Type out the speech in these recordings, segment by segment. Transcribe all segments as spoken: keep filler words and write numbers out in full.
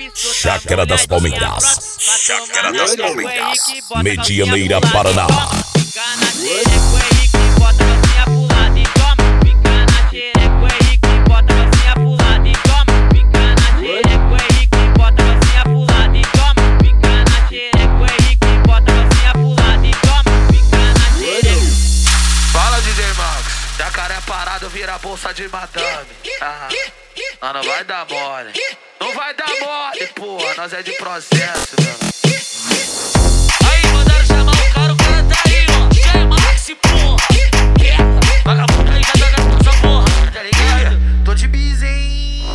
Chácara das Palmeiras, Chácara das Palmeiras, Medianeira, Paraná. Fica na xereca, o Henrique bota a calcinha pro lado e toma. Fica na xereca, o Henrique bota a calcinha pro lado e toma. Fica na xereca, o Henrique bota a calcinha pro lado e toma. Fica na xereca, o Henrique bota a calcinha pro lado e toma. Fica na xereca. Fala, D J Max, jacaré parado vira bolsa de madame. Ah, ah, não vai dar mole, não vai dar mole, porra, nós é de processo, mano. Aí, mandaram chamar o cara, o cara tá aí, ó. D J Max, porra. É, vagabundo aí já tá gastando essa porra, tá ligado? Tô de bis, hein?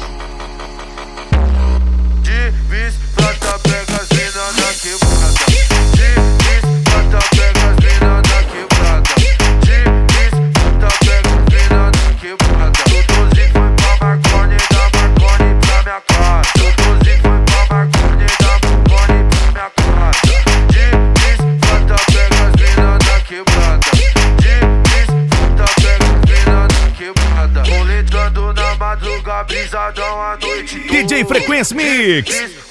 De bis, plata, pega as mina na quebrada. De bis, plata, pega as mina na quebrada. De bis, plata, pega as mina na quebrada. Tutuzinho foi pra Marconi, da Marconi pra minha casa. Tutuzinho foi pra Marconi, da Marconi pra minha casa. De bis, plata, pega as mina na quebrada. De bis, plata, pega as mina na quebrada. Roletando na madruga, brisadão a noite toda. D J Frequência Mix.